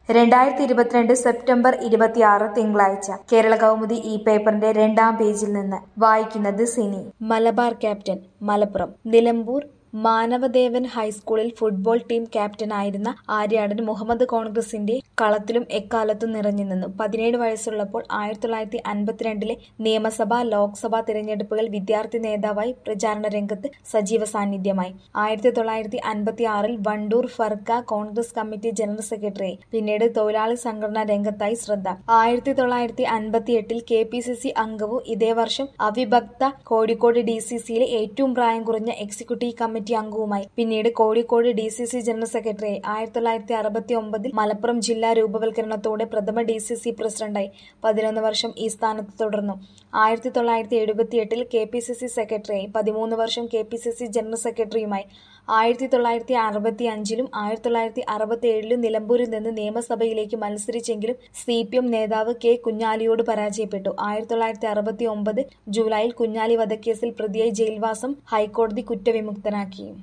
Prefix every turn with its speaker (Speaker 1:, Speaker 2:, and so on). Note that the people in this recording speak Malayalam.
Speaker 1: 2022 സെപ്റ്റംബർ 26 തിങ്കളാഴ്ച കേരള കൗമുദി ഈ പേപ്പറിന്റെ 2-ാം പേജിൽ നിന്ന് വായിക്കുന്നത് സിനി. മലബാർ ക്യാപ്റ്റൻ മലപ്പുറം. നിലമ്പൂർ മാനവദേവൻ ഹൈസ്കൂളിൽ ഫുട്ബോൾ ടീം ക്യാപ്റ്റനായിരുന്ന ആര്യാടൻ മുഹമ്മദ് കോൺഗ്രസിന്റെ കളത്തിലും എക്കാലത്തും നിറഞ്ഞുനിന്നു. 17 വയസ്സുള്ളപ്പോൾ 1952 നിയമസഭാ, ലോക്സഭാ തിരഞ്ഞെടുപ്പുകൾ വിദ്യാർത്ഥി നേതാവായി പ്രചാരണ രംഗത്ത് സജീവ സാന്നിധ്യമായി. 1956 വണ്ടൂർ ഫർക്ക കോൺഗ്രസ് കമ്മിറ്റി ജനറൽ സെക്രട്ടറിയായി. പിന്നീട് തൊഴിലാളി സംഘടനാ രംഗത്തായി ശ്രദ്ധ. 1958 KPCC അംഗവും ഇതേ വർഷം അവിഭക്ത കോഴിക്കോട് DCCയിലെ ഏറ്റവും പ്രായം കുറഞ്ഞ എക്സിക്യൂട്ടീവ് കമ്മിറ്റി അംഗവുമായി. പിന്നീട് കോഴിക്കോട് DCC ജനറൽ സെക്രട്ടറിയായി. 1969 മലപ്പുറം ജില്ലാ രൂപവൽക്കരണത്തോടെ പ്രഥമ DCC പ്രസിഡന്റായി. 11 വർഷം ഈ സ്ഥാനത്ത് തുടർന്നു. 1978 KPCC സെക്രട്ടറിയായി. 13 വർഷം KPCC ജനറൽ സെക്രട്ടറിയുമായി. 1965 1967 നിലമ്പൂരിൽ നിന്ന് നിയമസഭയിലേക്ക് മത്സരിച്ചെങ്കിലും CPM നേതാവ് K കുഞ്ഞാലിയോട് പരാജയപ്പെട്ടു. 1969 ജൂലൈയിൽ കുഞ്ഞാലി വധക്കേസിൽ പ്രതിയായി ജയിൽവാസം ഹൈക്കോടതി കുറ്റവിമുക്തനാക്കി.